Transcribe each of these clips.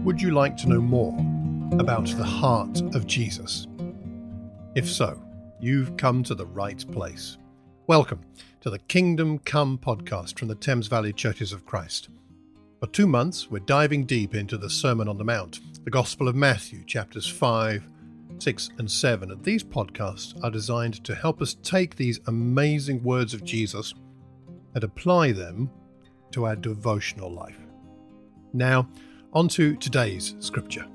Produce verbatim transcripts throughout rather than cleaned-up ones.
Would you like to know more about the heart of Jesus? If so, you've come to the right place. Welcome to the Kingdom Come podcast from the Thames Valley Churches of Christ. For two months, we're diving deep into the Sermon on the Mount, the Gospel of Matthew, chapters five, six, and seven. And these podcasts are designed to help us take these amazing words of Jesus and apply them to our devotional life. Now, on to today's scripture.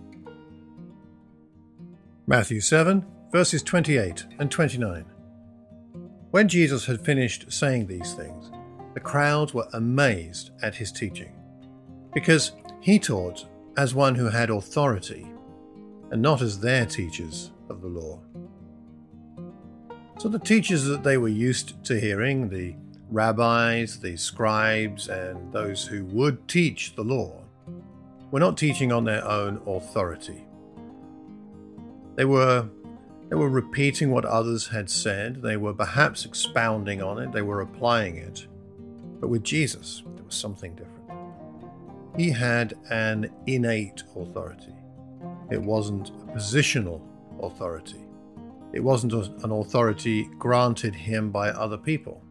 Matthew seven, verses twenty-eight and twenty-nine. When Jesus had finished saying these things, the crowds were amazed at his teaching, because he taught as one who had authority, and not as their teachers of the law. So the teachers that they were used to hearing, the rabbis, the scribes, and those who would teach the law, were not teaching on their own authority. They were they were repeating what others had said. They were perhaps expounding on it. They were applying it. But with Jesus, there was something different. He had an innate authority. It wasn't a positional authority. It wasn't an authority granted him by other people.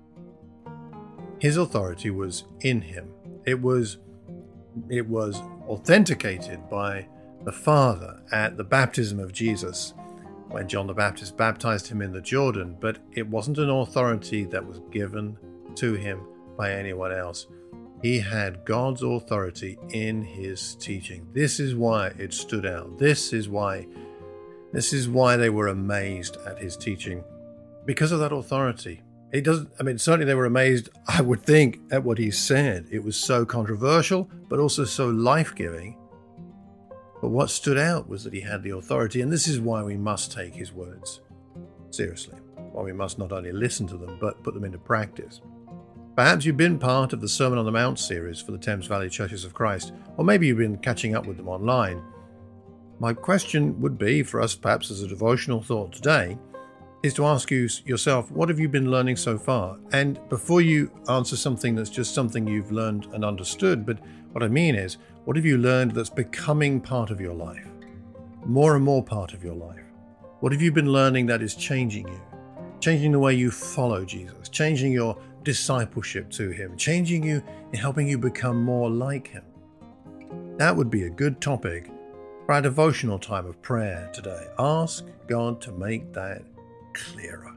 His authority was in him. It was It was authenticated by the Father at the baptism of Jesus when John the Baptist baptized him in the Jordan, but it wasn't an authority that was given to him by anyone else. He had God's authority in his teaching. This is why it stood out. This is why, this is why they were amazed at his teaching, because of that authority. It doesn't, I mean, certainly they were amazed, I would think, at what he said. It was so controversial, but also so life-giving. But what stood out was that he had the authority, and this is why we must take his words seriously. Why we must not only listen to them, but put them into practice. Perhaps you've been part of the Sermon on the Mount series for the Thames Valley Churches of Christ, or maybe you've been catching up with them online. My question would be, for us perhaps as a devotional thought today, is to ask you yourself, what have you been learning so far? And before you answer something that's just something you've learned and understood, but what I mean is, what have you learned that's becoming part of your life? More and more part of your life. What have you been learning that is changing you? Changing the way you follow Jesus, changing your discipleship to him, changing you and helping you become more like him. That would be a good topic for our devotional time of prayer today. Ask God to make that clearer.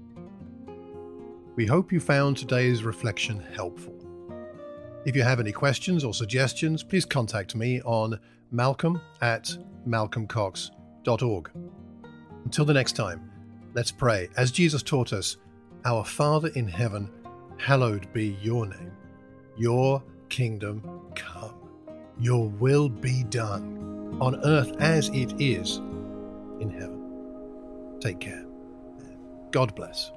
We hope you found today's reflection helpful. If you have any questions or suggestions, please contact me on malcolm at malcolm cox dot org. Until the next time, let's pray. As Jesus taught us, our Father in heaven, hallowed be your name. Your kingdom come. Your will be done on earth as it is in heaven. Take care. God bless.